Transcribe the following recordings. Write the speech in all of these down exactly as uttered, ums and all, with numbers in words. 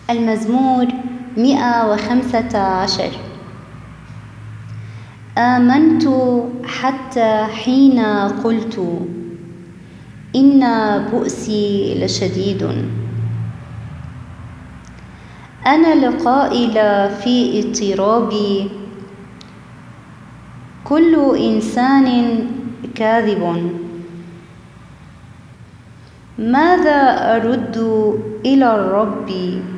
المزمور مئة وخمسة عشر. آمنت حتى حين قلت إن بؤسي لشديد. أنا القائل في اضطرابي كل إنسان كاذب. ماذا أرد إلى الرب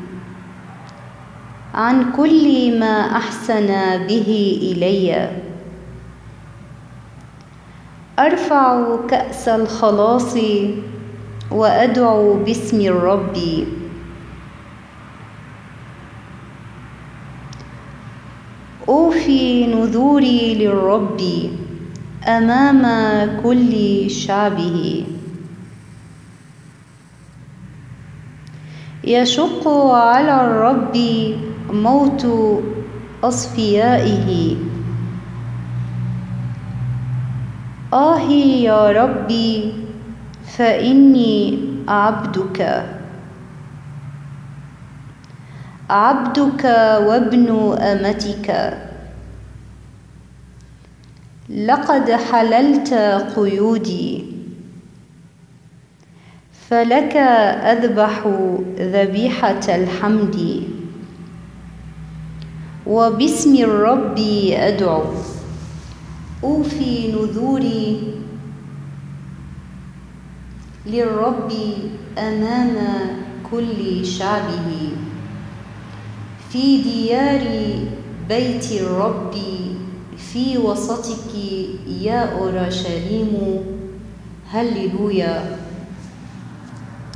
عن كل ما أحسن به إلي؟ أرفع كأس الخلاص وأدعو باسم الرب. أوفي نذوري للرب أمام كل شعبه. يشق على الرب موت أصفيائه. آه يا ربي فإني عبدك عبدك وابن أمتك. لقد حللت قيودي فلك أذبح ذبيحة الحمد وباسم الرب أدعو. أوفي نذوري للرب أمام كل شعبه. في ديار بيت الرب في وسطك يا أورشليم. هللويا.